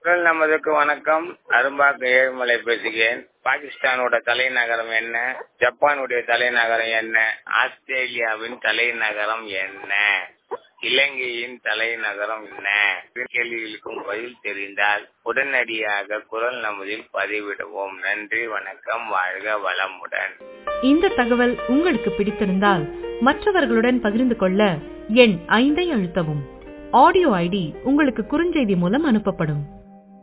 நமதுக்கு வணக்கம். அரும்பாக்கு ஏழுமலை பேசுகிறேன். பாகிஸ்தானோட தலைநகரம் என்ன? ஜப்பானுடைய தலைநகரம் என்ன? ஆஸ்திரேலியாவின் தலைநகரம் என்ன? இலங்கையின் தலைநகரம் என்ன? கேள்விகளுக்கும் பதில் தெரிந்தால் உடனடியாக குரல் நமதில் பதிவிடுவோம். நன்றி, வணக்கம், வாழ்க வளமுடன். இந்த தகவல் உங்களுக்கு பிடித்திருந்தால் மற்றவர்களுடன் பகிர்ந்து கொள்ள எண் 5 அழுத்தவும். ஆடியோ ஐடி உங்களுக்கு குறுஞ்செய்தி மூலம் அனுப்பப்படும்.